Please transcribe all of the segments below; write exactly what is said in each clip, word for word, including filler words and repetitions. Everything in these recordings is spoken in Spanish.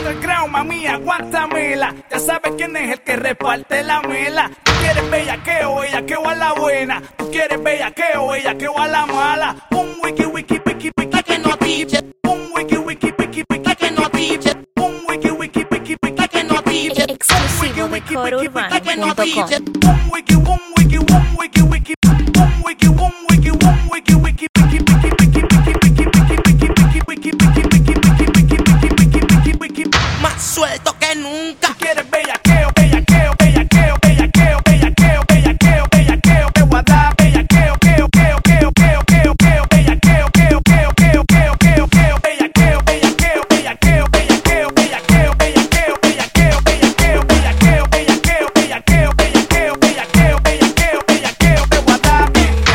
underground, mami, aguántamela. Ya sabes quién es el que reparte la mela. Tú quieres bellaqueo, bellaqueo a la buena. Tú quieres bellaqueo, bellaqueo a la mala. Un wiki, wiki, wiki, wiki, que no tiche. Un wiki, wiki, wiki, wiki, que no tiche. Un wiki, wiki, wiki, wiki, que no tiche. Exclusivo de coro urbano punto com. Un wiki, un wiki, un wiki, wiki, un wiki, un wiki, un wiki, wiki, wiki, wiki, wiki, wiki, wiki, wiki, más suelto que nunca. quieres bellaqueo, bellaqueo, bellaqueo, bellaqueo, bellaqueo, bellaqueo, bellaqueo, te voy a dar bellaqueo, queo, queo, queo, queo, queo, queo, bellaqueo, queo, queo, queo, queo, queo, queo, bellaqueo, bellaqueo, bellaqueo, bellaqueo, bellaqueo, bellaqueo, bellaqueo, bellaqueo, bellaqueo, bellaqueo, bellaqueo, bellaqueo, bellaqueo, bellaqueo, bellaqueo, te voy a dar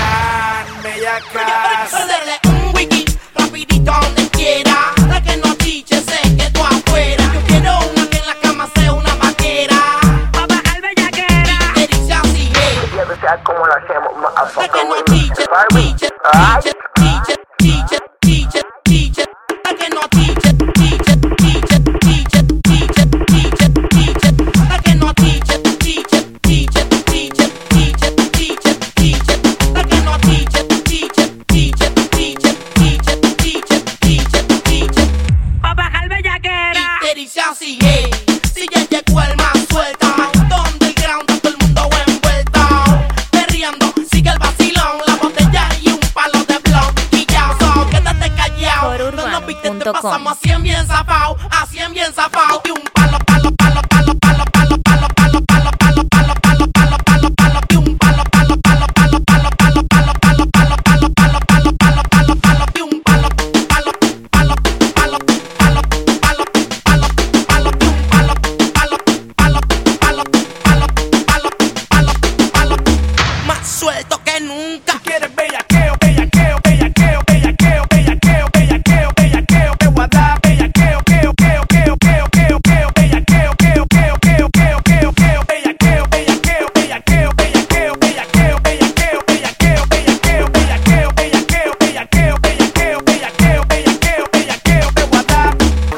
bien, bellacas. Hacerle un wiki rapidito donde quiera. La que no tiche sé que tú afuera. Yo quiero una que en la cama sea una vaquera. Pa' bajar bellaquera. Y te dice así, hey. Quiero saber cómo lo hacemos, La que no motherfucker. tiche, tiche, tiche, tiche, tiche, tiche, tiche. La que no tiche, tiche, tiche, tiche, tiche, tiche, tiche. La que no tiche, tiche, tiche, tiche, tiche, tiche, tiche. La que no tiche, tiche, tiche, tiche, tiche, tiche, tiche, tiche. Pa' bajar bellaquera. Y te dice así, hey. Si ya llegó el más suelta, donde el ground está todo el mundo envuelto. Perreando, sigue el vacilón, la botella y un palo de blon. Y ya, so, quédate callado. Coro No nos viste, te urbano punto com. pasamos a cien bien zafao, a cien bien zafao. Y un palo, palo, palo, palo, palo, palo, palo, palo, palo, palo, palo, palo, palo, palo, palo. Y un palo, palo, palo, palo, palo, palo, palo, palo, palo, palo, palo, palo, palo, palo, palo. Y un palo, palo, palo, palo, palo, palo, palo, palo. Y un palo, palo, palo, palo, palo, palo, palo, palo. Más suelto que nunca. Quieres bellaqueo, bellaqueo, bellaqueo, bellaqueo, bellaqueo, bellaqueo, bellaqueo, te voy a dar bellaqueo, queo, queo, queo, queo, queo, queo, bellaqueo, queo, queo, queo, queo, queo, queo, bellaqueo, bellaqueo, bellaqueo, bellaqueo, bellaqueo, bellaqueo, bellaqueo, bellaqueo, bellaqueo, bellaqueo, bellaqueo, bellaqueo, bellaqueo, bellaqueo, bellaqueo, te voy a dar.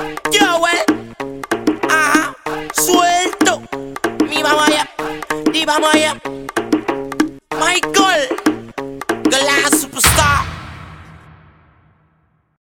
Joel, ajá, suelto. Mi mamá allá, y vamos allá. Michael.